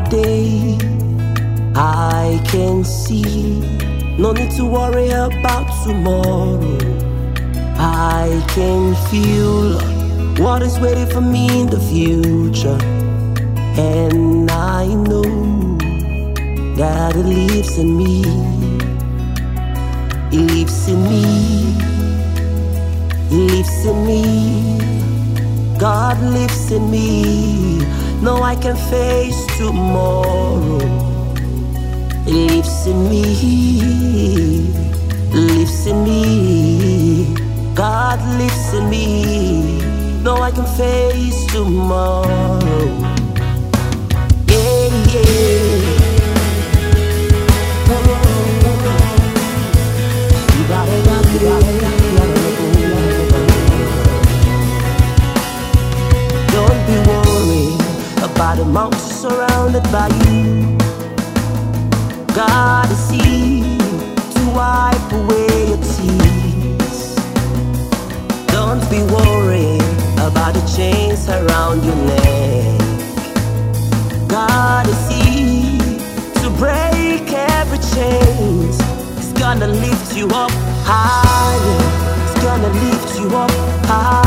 day I can see. No need to worry about tomorrow. I can feel what is waiting for me in the future. And I know that it lives in me. It lives in me. It lives in me. God lives in me. No, I can face tomorrow. It lives in me. It lives in me. God lives in me. No, I can face tomorrow. Yeah, yeah. Don't be worried about the mountains surrounded by you. God is here to wipe away your tears. Don't be worried about the chains around your neck. God is here to break every chains. It's gonna lift you up higher. It's gonna lift you up higher.